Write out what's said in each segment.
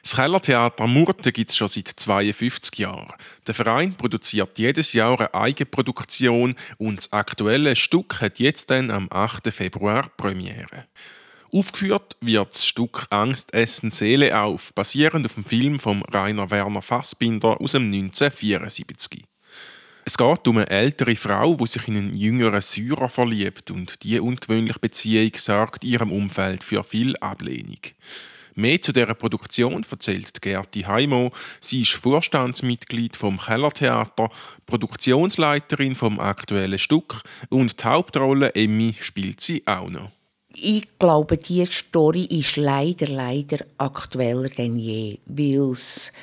Das Kellertheater Murten gibt es schon seit 52 Jahren. Der Verein produziert jedes Jahr eine Eigenproduktion und das aktuelle Stück hat jetzt dann am 8. Februar Premiere. Aufgeführt wird das Stück «Angst essen Seele auf», basierend auf dem Film von Rainer Werner Fassbinder aus dem 1974. Es geht um eine ältere Frau, die sich in einen jüngeren Syrer verliebt und diese ungewöhnliche Beziehung sorgt ihrem Umfeld für viel Ablehnung. Mehr zu dieser Produktion erzählt Gerti Heimo. Sie ist Vorstandsmitglied vom Kellertheater, Produktionsleiterin vom aktuellen Stück und die Hauptrolle Emmy spielt sie auch noch. Ich glaube, diese Story ist leider aktueller denn je, weil es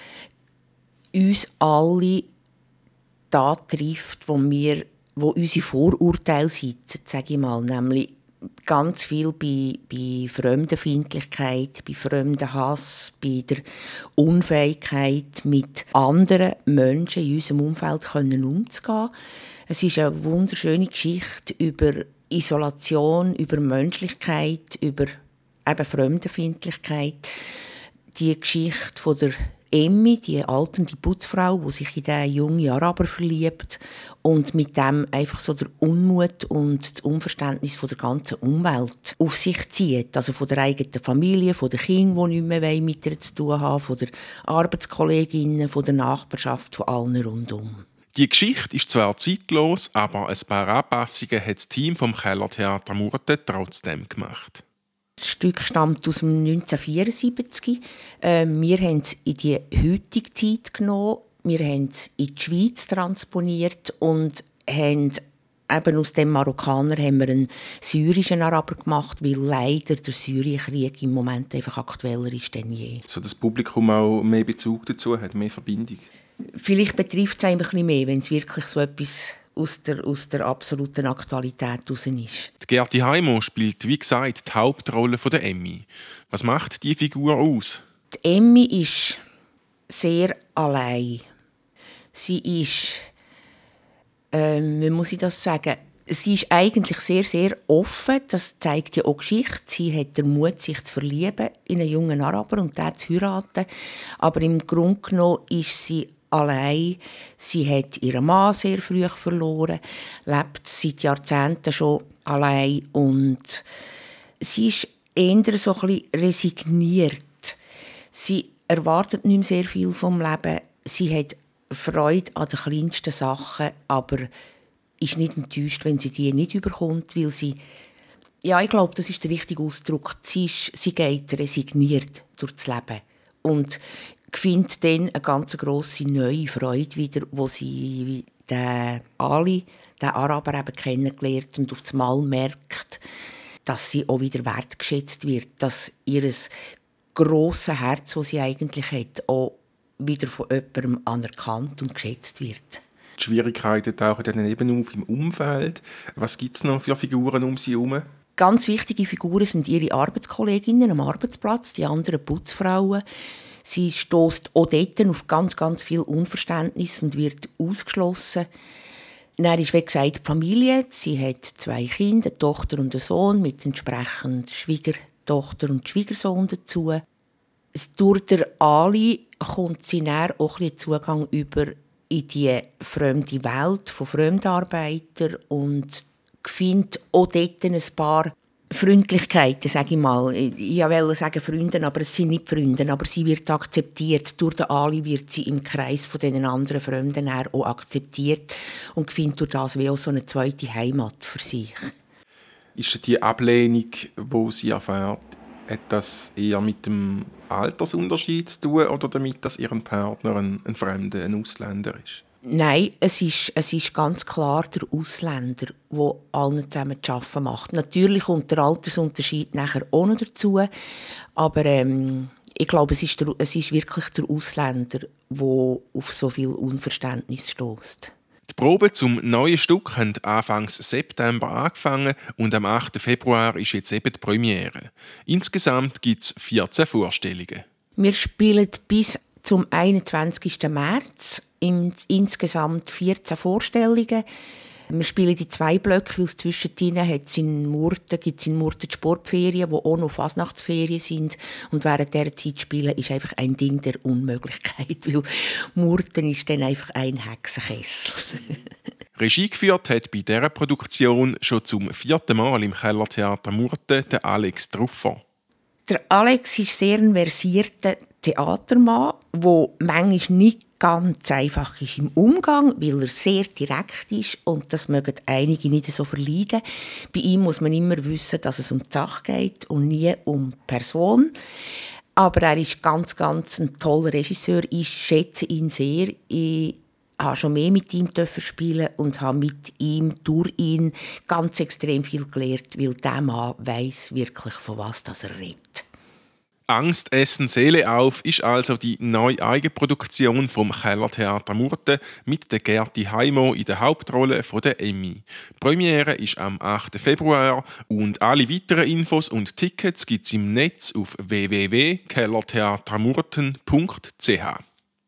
uns alle da trifft, wo unsere Vorurteile sitzen, sage ich mal, nämlich ganz viel bei Fremdenfeindlichkeit, bei Fremdenhass, bei der Unfähigkeit, mit anderen Menschen in unserem Umfeld umzugehen. Es ist eine wunderschöne Geschichte über Isolation, über Menschlichkeit, über eben Fremdenfeindlichkeit. Die Geschichte von der Emmy, die alternde Putzfrau, die sich in den jungen Araber verliebt und mit dem einfach so der Unmut und das Unverständnis von der ganzen Umwelt auf sich zieht. Also von der eigenen Familie, von den Kindern, die nicht mehr mit ihr zu tun haben, von der Arbeitskolleginnen, von der Nachbarschaft, von allen rundum. Die Geschichte ist zwar zeitlos, aber ein paar Anpassungen hat das Team vom Kellertheater Murten trotzdem gemacht. Das Stück stammt aus dem 1974. Wir haben es in die heutige Zeit genommen. Wir haben es in die Schweiz transponiert und haben eben aus dem Marokkaner haben wir einen syrischen Araber gemacht, weil leider der Syrienkrieg im Moment einfach aktueller ist denn je. So dass das Publikum auch mehr Bezug dazu hat, mehr Verbindung? Vielleicht betrifft es ein bisschen mehr, wenn es wirklich so etwas aus der absoluten Aktualität heraus ist. Die Gerti Heimo spielt, wie gesagt, die Hauptrolle von der Emmy. Was macht die Figur aus? Die Emmy ist sehr allein. Sie ist, wie muss ich das sagen? Sie ist eigentlich sehr, sehr offen. Das zeigt ja auch Geschichte. Sie hat den Mut, sich zu verlieben in einen jungen Araber und den zu heiraten. Aber im Grunde genommen ist sie allein. Sie hat ihren Mann sehr früh verloren, lebt seit Jahrzehnten schon allein und sie ist eher so ein bisschen resigniert. Sie erwartet nicht mehr sehr viel vom Leben. Sie hat Freude an den kleinsten Sachen, aber ist nicht enttäuscht, wenn sie die nicht überkommt, weil sie, ja, ich glaube, das ist der richtige Ausdruck. Sie geht resigniert durch das Leben und findet dann eine ganz grosse neue Freude wieder, wo sie den Ali, den Araber, eben kennengelernt und auf einmal merkt, dass sie auch wieder wertgeschätzt wird, dass ihr grosses Herz, das sie eigentlich hat, auch wieder von jemandem anerkannt und geschätzt wird. Die Schwierigkeiten tauchen dann eben auf im Umfeld. Was gibt es noch für Figuren um sie herum? Ganz wichtige Figuren sind ihre Arbeitskolleginnen am Arbeitsplatz, die anderen Putzfrauen. Sie stößt auch dort auf ganz, ganz viel Unverständnis und wird ausgeschlossen. Dann ist, wie gesagt, die Familie. Sie hat 2 Kinder, eine Tochter und einen Sohn, mit entsprechend Schwiegertochter und Schwiegersohn dazu. Durch den Ali kommt sie dann auch ein bisschen Zugang über in die fremde Welt von Fremdarbeitern und findet auch dort ein paar Freundlichkeiten, sage ich mal. Ich wollte sagen Freunde, aber es sind nicht Freunde. Aber sie wird akzeptiert. Durch den Ali wird sie im Kreis von den anderen Fremden auch akzeptiert und findet durch das wie auch so eine zweite Heimat für sich. Ist die Ablehnung, die sie erfährt, hat das eher mit dem Altersunterschied zu tun oder damit, dass ihr Partner ein Fremder, ein Ausländer ist? Nein, es ist ganz klar der Ausländer, der allen zusammen zu arbeiten macht. Natürlich kommt der Altersunterschied nachher auch noch dazu, aber ich glaube, es ist wirklich der Ausländer, der auf so viel Unverständnis stößt. Die Proben zum neuen Stück haben Anfang September angefangen und am 8. Februar ist jetzt eben die Premiere. Insgesamt gibt es 14 Vorstellungen. Wir spielen bis zum 21. März insgesamt 14 Vorstellungen. Wir spielen in 2 Blöcke, weil es zwischendrin gibt es in Murten die Sportferien, die auch noch Fasnachtsferien sind. Und während dieser Zeit spielen ist einfach ein Ding der Unmöglichkeit, weil Murten ist dann einfach ein Hexenkessel. Regie geführt hat bei dieser Produktion schon zum 4. Mal im Kellertheater Murten der Alex Truffer. Der Alex ist sehr ein versierter Theatermann, der manchmal nicht ganz einfach ist im Umgang, weil er sehr direkt ist und das mögen einige nicht so verleiden. Bei ihm muss man immer wissen, dass es um die Sache geht und nie um die Person. Aber er ist ganz ein toller Regisseur. Ich schätze ihn sehr. Ich habe schon mehr mit ihm spielen und habe mit ihm, durch ihn, ganz extrem viel gelernt, weil dieser Mann weiss wirklich, von was er redet. Angst essen Seele auf ist also die neue Eigenproduktion vom Kellertheater Murten mit der Gerti Heimo in der Hauptrolle von der Emmy. Die Premiere ist am 8. Februar und alle weiteren Infos und Tickets gibt es im Netz auf www.kellertheatermurten.ch.